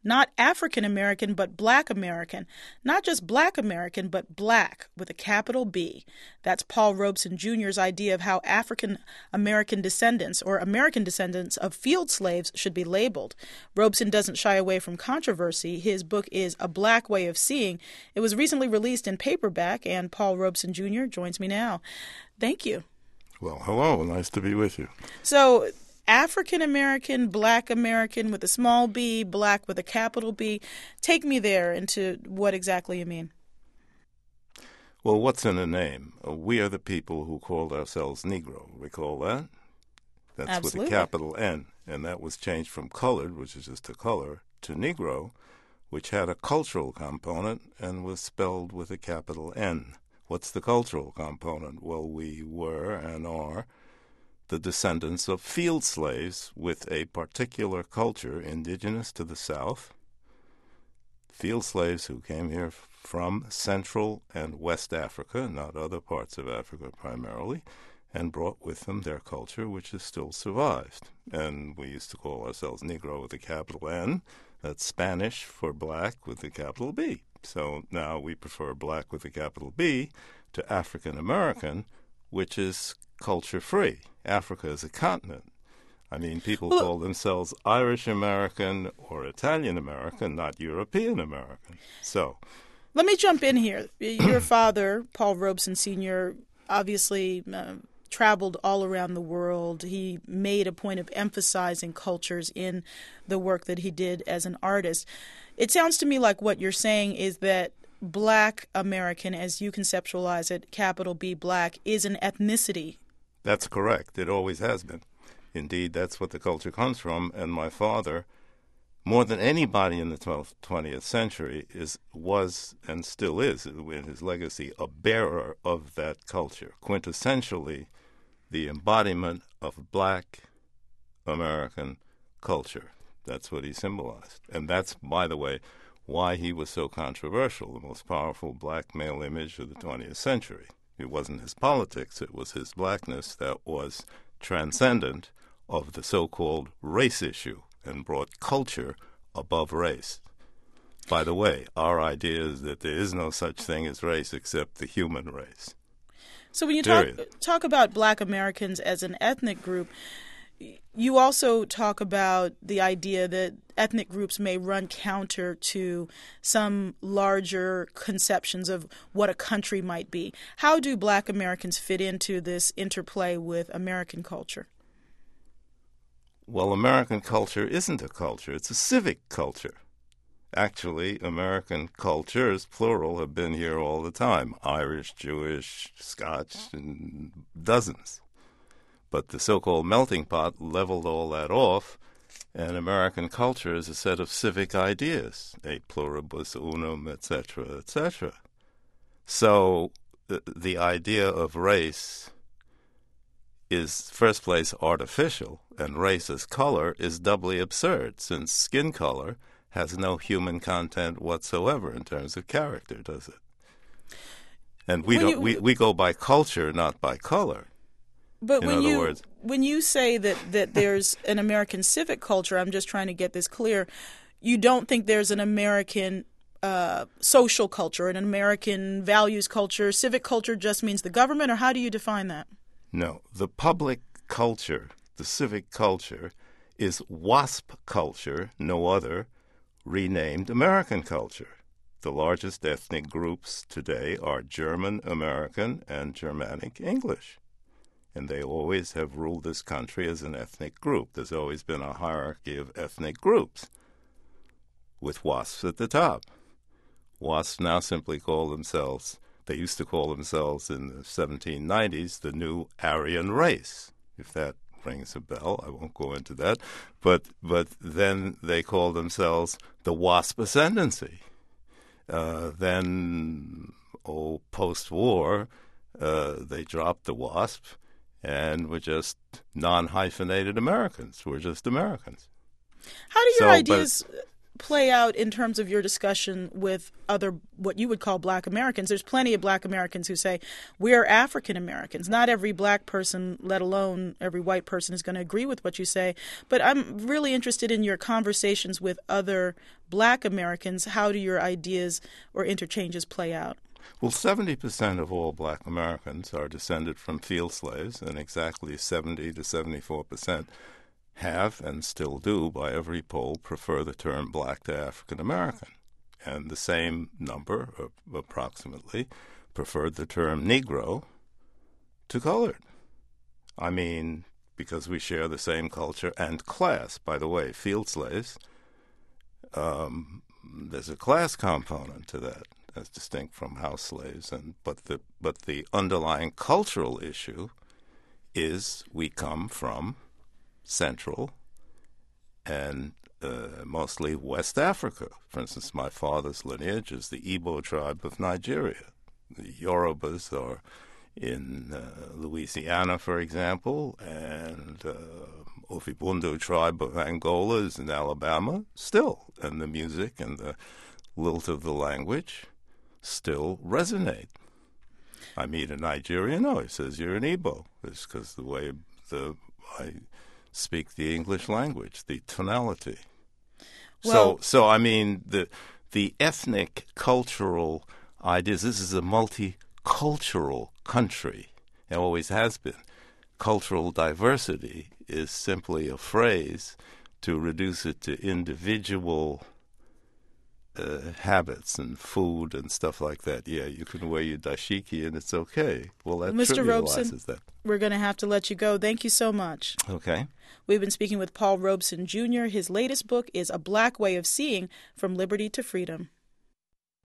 Not African American, but Black American. Not just Black American, but Black with a capital B. That's Paul Robeson Jr.'s idea of how African American descendants or American descendants of field slaves should be labeled. Robeson doesn't shy away from controversy. His book is A Black Way of Seeing. It was recently released in paperback, and Paul Robeson Jr. joins me now. Thank you. Well, hello. Nice to be with you. So, African American, Black American with a small b, Black with a capital B. Take me there into what exactly you mean. Well, what's in a name? We are the people who called ourselves Negro. Recall that? That's Absolutely. with a capital N. And that was changed from colored, which is just a color, to Negro, which had a cultural component and was spelled with a capital N. What's the cultural component? Well, we were and are the descendants of field slaves with a particular culture indigenous to the South, field slaves who came here from Central and West Africa, not other parts of Africa primarily, and brought with them their culture, which has still survived. And we used to call ourselves Negro with a capital N. That's Spanish for Black with a capital B. So now we prefer Black with a capital B to African American, which is culture-free. Africa is a continent. I mean, people call themselves Irish American or Italian American, not European American. So, let me jump in here. Your father, Paul Robeson Sr., obviously traveled all around the world. He made a point of emphasizing cultures in the work that he did as an artist. It sounds to me like what you're saying is that Black American, as you conceptualize it, capital B Black, is an ethnicity. That's correct. It always has been. Indeed, that's what the culture comes from. And my father, more than anybody in the 20th century, was and still is, in his legacy, a bearer of that culture. Quintessentially, the embodiment of Black American culture. That's what he symbolized. And that's, by the way, why he was so controversial, the most powerful Black male image of the 20th century. It wasn't his politics, it was his blackness that was transcendent of the so-called race issue and brought culture above race. By the way, our idea is that there is no such thing as race except the human race. So when you talk about Black Americans as an ethnic group, you also talk about the idea that ethnic groups may run counter to some larger conceptions of what a country might be. How do Black Americans fit into this interplay with American culture? Well, American culture isn't a culture. It's a civic culture. Actually, American cultures, plural, have been here all the time. Irish, Jewish, Scotch, and dozens. But the so-called melting pot leveled all that off, and American culture is a set of civic ideas, e pluribus unum, etc., etc. So the idea of race is, first place, artificial, and race as color is doubly absurd, since skin color has no human content whatsoever in terms of character, does it? And we go by culture, not by color. But when you say that there's an American civic culture, I'm just trying to get this clear, you don't think there's an American social culture, an American values culture. Civic culture just means the government, or how do you define that? No, the public culture, the civic culture, is WASP culture, no other, renamed American culture. The largest ethnic groups today are German American and Germanic English. And they always have ruled this country as an ethnic group. There's always been a hierarchy of ethnic groups, with WASPs at the top. WASPs now simply call themselves, they used to call themselves in the 1790s, the new Aryan race. If that rings a bell, I won't go into that. But then they call themselves the WASP Ascendancy. Then, post-war, they dropped the WASP, and we're just non-hyphenated Americans. We're just Americans. How do your ideas play out in terms of your discussion with other, what you would call Black Americans? There's plenty of Black Americans who say, we are African Americans. Not every Black person, let alone every white person, is going to agree with what you say. But I'm really interested in your conversations with other Black Americans. How do your ideas or interchanges play out? Well, 70% of all Black Americans are descended from field slaves, and exactly 70 to 74% have, and still do, by every poll, prefer the term Black to African American. And the same number, approximately, preferred the term Negro to colored. I mean, because we share the same culture and class. By the way, field slaves, there's a class component to that, as distinct from house slaves. But the underlying cultural issue is we come from Central and mostly West Africa. For instance, my father's lineage is the Igbo tribe of Nigeria. The Yorubas are in Louisiana, for example, and Ofibundu tribe of Angola is in Alabama still, and the music and the lilt of the language still resonate. I meet a Nigerian, he says, you're an Igbo. It's because the way I speak the English language, the tonality. Well, so I mean, the ethnic, cultural ideas, this is a multicultural country. It always has been. Cultural diversity is simply a phrase to reduce it to individual habits and food and stuff like that. Yeah, you can wear your dashiki and it's okay. Well, that Mr. trivializes Robeson, that. We're going to have to let you go. Thank you so much. Okay. We've been speaking with Paul Robeson Jr. His latest book is A Black Way of Seeing, From Liberty to Freedom.